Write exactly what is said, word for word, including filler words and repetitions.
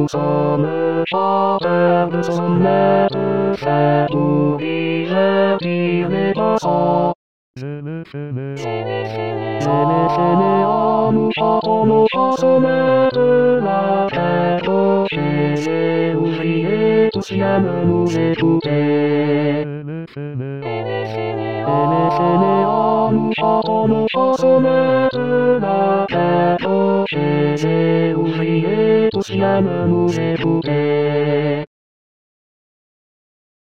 nous sommes chanteur de son maître, fait pour divertir les passants. Je me fainéant, Je me fainéant, nous chantons nos chansons maîtres, la tête hochée, les ouvriers tous viennent nous écouter. je me fainéant, Et les fainéants, nous chantons nos chansons maîtres, la tête hochée, les ouvriers tous viennent nous écouter.